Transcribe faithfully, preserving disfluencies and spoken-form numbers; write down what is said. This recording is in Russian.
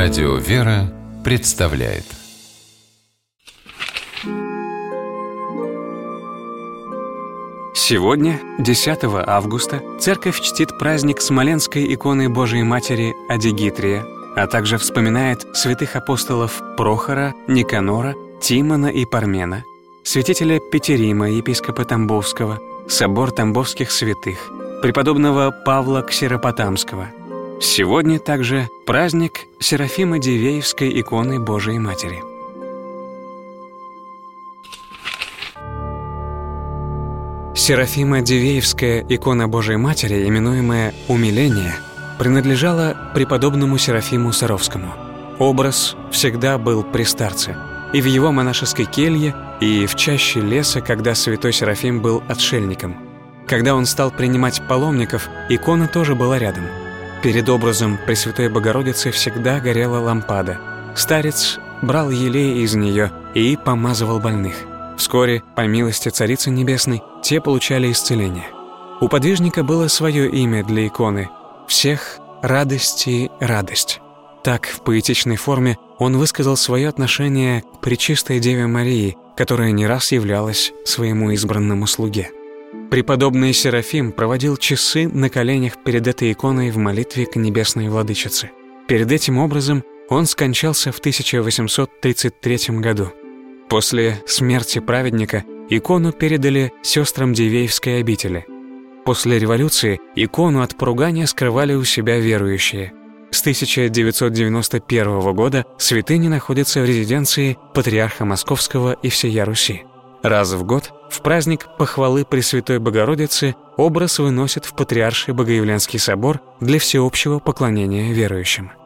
Радио «Вера» представляет. Сегодня, десятого августа, Церковь чтит праздник Смоленской иконы Божией Матери Адигитрия, а также вспоминает святых апостолов Прохора, Никанора, Тимона и Пармена, святителя Петерима, епископа Тамбовского, собор тамбовских святых, преподобного Павла Ксеропотамского. Сегодня также праздник Серафима Дивеевской иконы Божией Матери. Серафима Дивеевская икона Божией Матери, именуемая «Умиление», принадлежала преподобному Серафиму Саровскому. Образ всегда был при старце, и в его монашеской келье, и в чаще леса, когда святой Серафим был отшельником. Когда он стал принимать паломников, икона тоже была рядом. Перед образом Пресвятой Богородицы всегда горела лампада. Старец брал елей из нее и помазывал больных. Вскоре, по милости Царицы Небесной, те получали исцеление. У подвижника было свое имя для иконы — «Всех радости радость». Так, в поэтичной форме, он высказал свое отношение к Пречистой Деве Марии, которая не раз являлась своему избранному слуге. Преподобный Серафим проводил часы на коленях перед этой иконой в молитве к Небесной Владычице. Перед этим образом он скончался в тысяча восемьсот тридцать третьем году. После смерти праведника икону передали сестрам Дивеевской обители. После революции икону от поругания скрывали у себя верующие. С тысяча девятьсот девяносто первого года святыня находится в резиденции патриарха Московского и всея Руси. Раз в год, в праздник похвалы Пресвятой Богородицы, образ выносят в Патриарший Богоявленский собор для всеобщего поклонения верующим.